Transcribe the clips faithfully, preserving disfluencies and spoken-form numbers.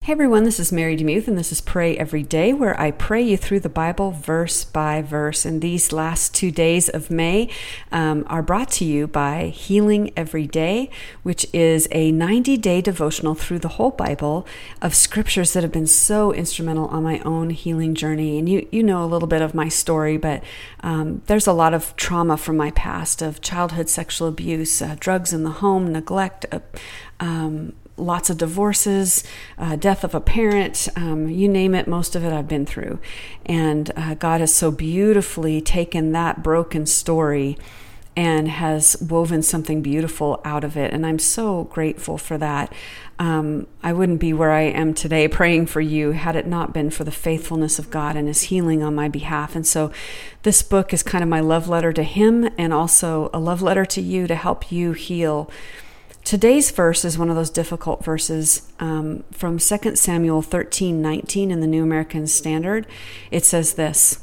Hey everyone, this is Mary DeMuth, and this is Pray Every Day, where I pray you through the Bible verse by verse. And these last two days of May um, are brought to you by Healing Every Day, which is a ninety-day devotional through the whole Bible of scriptures that have been so instrumental on my own healing journey. And you you know a little bit of my story, but um, there's a lot of trauma from my past of childhood sexual abuse, uh, drugs in the home, neglect, uh, um, lots of divorces, uh, death of a parent, um, you name it, most of it I've been through. And uh, God has so beautifully taken that broken story and has woven something beautiful out of it. And I'm so grateful for that. Um, I wouldn't be where I am today praying for you had it not been for the faithfulness of God and His healing on my behalf. And so this book is kind of my love letter to Him and also a love letter to you to help you heal. Today's verse is one of those difficult verses um, from Second Samuel thirteen nineteen in the New American Standard. It says this: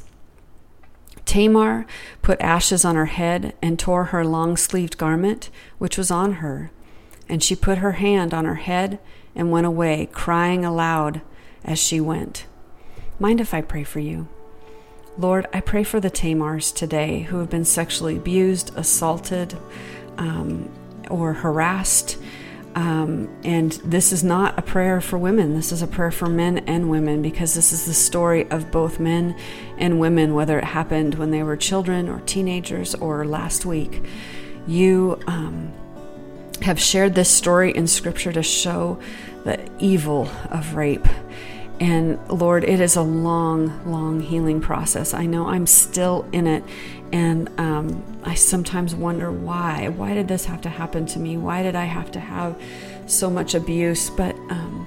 Tamar put ashes on her head and tore her long-sleeved garment, which was on her. And she put her hand on her head and went away, crying aloud as she went. Mind if I pray for you? Lord, I pray for the Tamars today who have been sexually abused, assaulted, um, or harassed. Um, and this is not a prayer for women. This is a prayer for men and women, because this is the story of both men and women, whether it happened when they were children or teenagers or last week. You um, have shared this story in Scripture to show the evil of rape. And Lord, it is a long, long healing process. I know I'm still in it. And um, I sometimes wonder why. Why did this have to happen to me? Why did I have to have so much abuse? But um,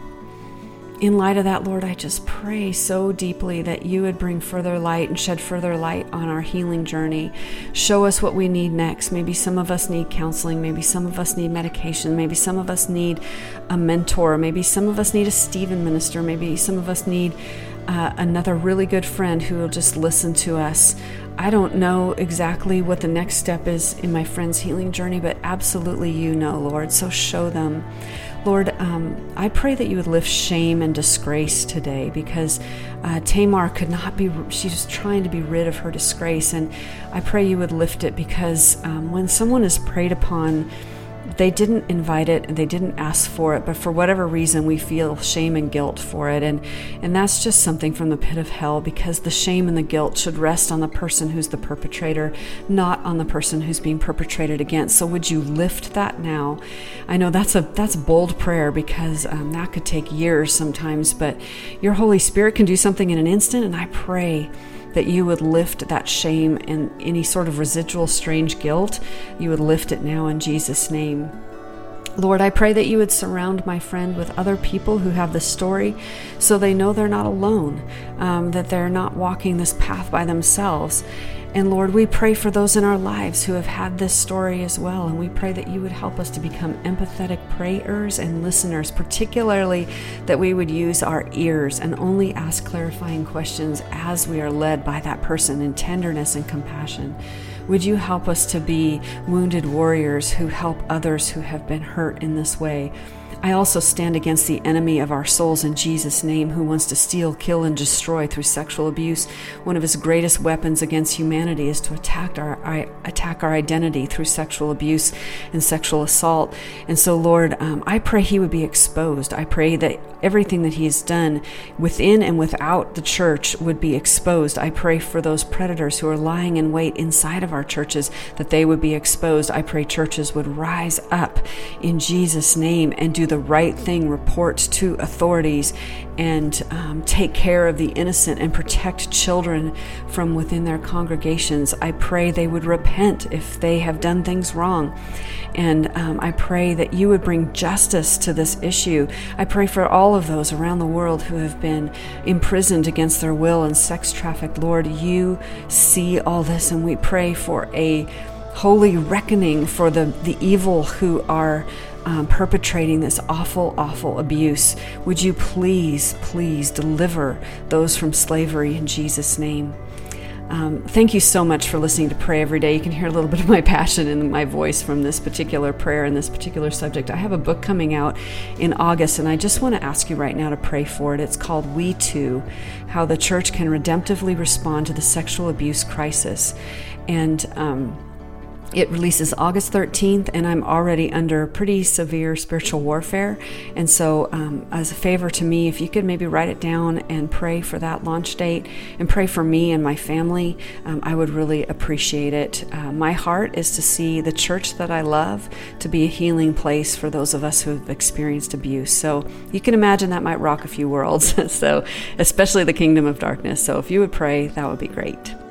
in light of that, Lord, I just pray so deeply that you would bring further light and shed further light on our healing journey. Show us what we need next. Maybe some of us need counseling. Maybe some of us need medication. Maybe some of us need a mentor. Maybe some of us need a Stephen minister. Maybe some of us need uh, another really good friend who will just listen to us. I don't know exactly what the next step is in my friend's healing journey, but absolutely you know, Lord. So show them. Lord, um, I pray that you would lift shame and disgrace today, because uh, Tamar could not be, she was trying to be rid of her disgrace. And I pray you would lift it, because um, when someone is preyed upon, they didn't invite it and they didn't ask for it, but for whatever reason we feel shame and guilt for it. And and that's just something from the pit of hell, because the shame and the guilt should rest on the person who's the perpetrator, not on the person who's being perpetrated against. So would you lift that now? I know that's a that's bold prayer, because um, that could take years sometimes, but your Holy Spirit can do something in an instant. And I pray that you would lift that shame and any sort of residual strange guilt. You would lift it now in Jesus' name. Lord, I pray that you would surround my friend with other people who have this story, so they know they're not alone, um, that they're not walking this path by themselves. And Lord, we pray for those in our lives who have had this story as well. And we pray that you would help us to become empathetic prayers and listeners, particularly that we would use our ears and only ask clarifying questions as we are led by that person in tenderness and compassion. Would you help us to be wounded warriors who help others who have been hurt in this way? I also stand against the enemy of our souls in Jesus' name, who wants to steal, kill, and destroy through sexual abuse. One of his greatest weapons against humanity is to attack our attack our identity through sexual abuse and sexual assault. And so, Lord, um, I pray he would be exposed. I pray that everything that he has done within and without the church would be exposed. I pray for those predators who are lying in wait inside of our churches, that they would be exposed. I pray churches would rise up in Jesus' name and do the right thing, report to authorities, and um, take care of the innocent and protect children from within their congregations. I pray they would repent if they have done things wrong. And um, I pray that you would bring justice to this issue. I pray for all of those around the world who have been imprisoned against their will and sex trafficked. Lord, you see all this, and we pray for a holy reckoning for the, the evil who are Um, perpetrating this awful, awful abuse. Would you please, please deliver those from slavery in Jesus' name? Um, thank you so much for listening to Pray Every Day. You can hear a little bit of my passion in my voice from this particular prayer and this particular subject. I have a book coming out in August, and I just want to ask you right now to pray for it. It's called We Too, How the Church Can Redemptively Respond to the Sexual Abuse Crisis. And um, it releases August thirteenth, and I'm already under pretty severe spiritual warfare. And so um, as a favor to me, if you could maybe write it down and pray for that launch date and pray for me and my family, um, I would really appreciate it. Uh, my heart is to see the church that I love to be a healing place for those of us who have experienced abuse. So you can imagine that might rock a few worlds, so especially the kingdom of darkness. So if you would pray, that would be great.